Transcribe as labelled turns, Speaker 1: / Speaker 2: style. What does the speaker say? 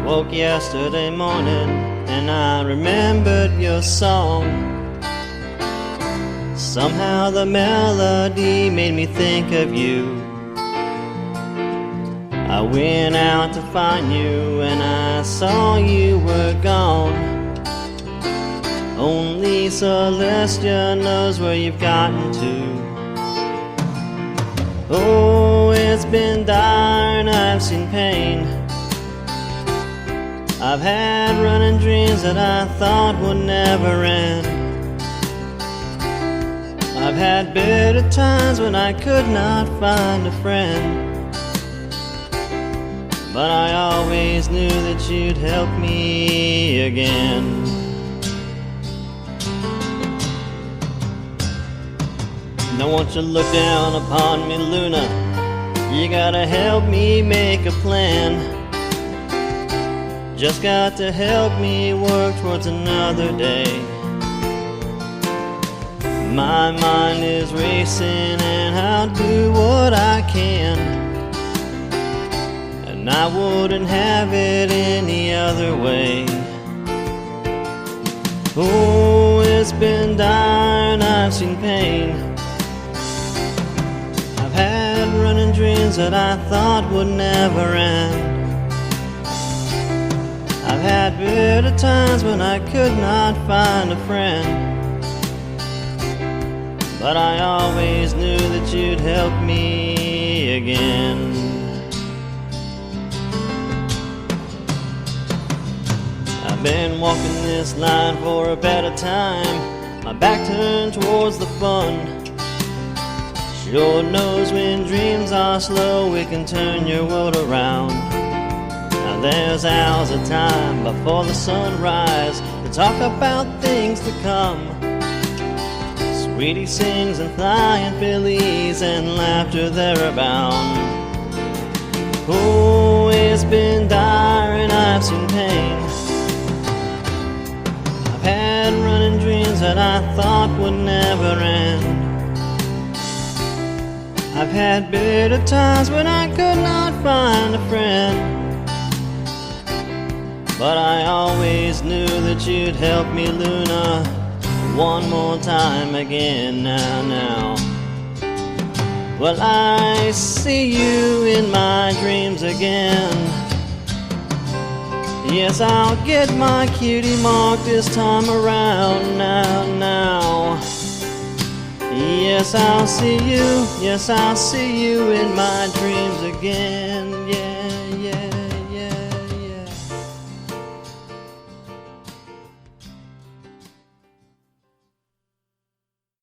Speaker 1: Woke yesterday morning and I remembered your song. Somehow the melody made me think of you. I went out to find you and I saw you were gone. Only Celestia knows where you've gotten to. Oh, it's been dire and I've seen pain. I've had running dreams that I thought would never end. I've had bitter times when I could not find a friend, but I always knew that you'd help me again. Don't want you to look down upon me, Luna. You gotta help me make a plan. Just got to help me work towards another day. My mind is racing and I'll do what I can, and I wouldn't have it any other way. Oh, it's been dire and I've seen pain. I've had running dreams that I thought would never end. I've had bitter times when I could not find a friend, but I always knew that you'd help me again. I've been walking this line for a better time, my back turned towards the fun. Sure knows when dreams are slow, we can turn your world around. Now there's hours of time before the sunrise to talk about things to come. Sweetie sings and flying fillies and laughter there abound. Oh, it's been dire and I've seen pain. I've had running dreams that I thought would never end. I've had bitter times when I could not find a friend, but I always knew that you'd help me, Luna, one more time again. Now. Well, I see you in my dreams again. Yes, I'll get my cutie mark this time around. Now. Yes, I'll see you in my dreams again.